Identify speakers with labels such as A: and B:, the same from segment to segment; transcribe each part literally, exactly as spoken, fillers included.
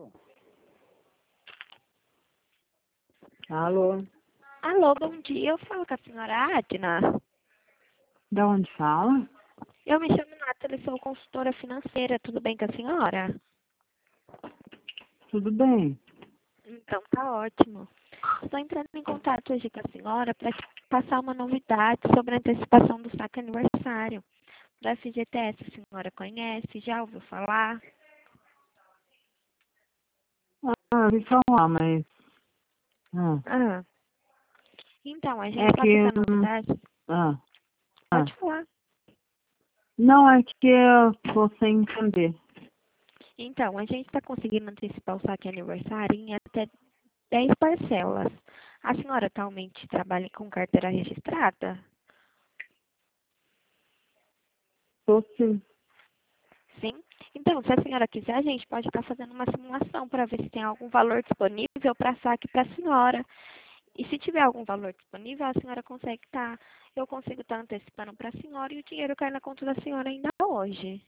A: Alô?
B: Alô, bom dia. Eu falo com a senhora Adna.
A: Da onde fala?
B: Eu me chamo Nathalie, sou consultora financeira. Tudo bem com a senhora?
A: Tudo bem.
B: Então, tá ótimo. Estou entrando em contato hoje com a senhora para passar uma novidade sobre a antecipação do saque aniversário da F G T S. A senhora conhece? Já ouviu falar?
A: Ah, ouvi falar, mas... Ah,
B: Ah, então, a
A: é
B: gente está com
A: que...
B: essa
A: hum,
B: novidade.
A: Ah, ah.
B: Pode falar.
A: Não, é que eu tô sem entender.
B: Então, a gente está conseguindo antecipar o saque aniversário em até dez parcelas. A senhora atualmente trabalha com carteira registrada?
A: Tô sim.
B: Sim? Então, se a senhora quiser, a gente pode estar fazendo uma simulação para ver se tem algum valor disponível para saque para a senhora. E se tiver algum valor disponível, a senhora consegue estar, eu consigo estar antecipando para a senhora e o dinheiro cai na conta da senhora ainda hoje.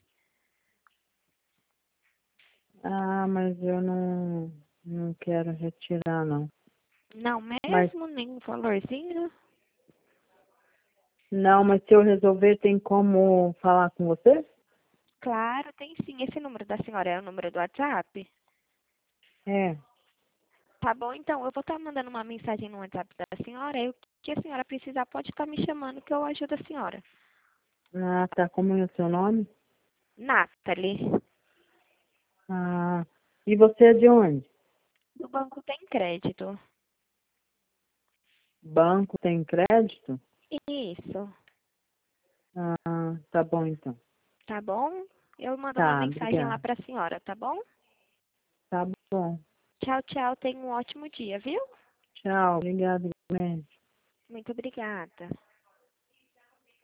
A: Ah, mas eu não... Não quero retirar, não.
B: Não
A: Mas...
B: mesmo? Nenhum valorzinho?
A: Não, mas se eu resolver, tem como falar com você?
B: Claro, tem sim. Esse número da senhora é o número do WhatsApp?
A: É.
B: Tá bom, então eu vou estar mandando uma mensagem no WhatsApp da senhora e o que a senhora precisar pode estar me chamando que eu ajudo a senhora.
A: Ah, tá. Como é o seu nome?
B: Nathalie,
A: Ah, e você é de onde?
B: do banco tem crédito.
A: Banco tem crédito?
B: Isso,
A: Ah, tá bom então.
B: tá bom? Eu mando uma
A: Tá,
B: mensagem lá
A: obrigada.
B: para a senhora, tá bom?
A: Tá bom.
B: Tchau, tchau, tenha um ótimo dia, viu?
A: Tchau, obrigado, igualmente.
B: Muito obrigada.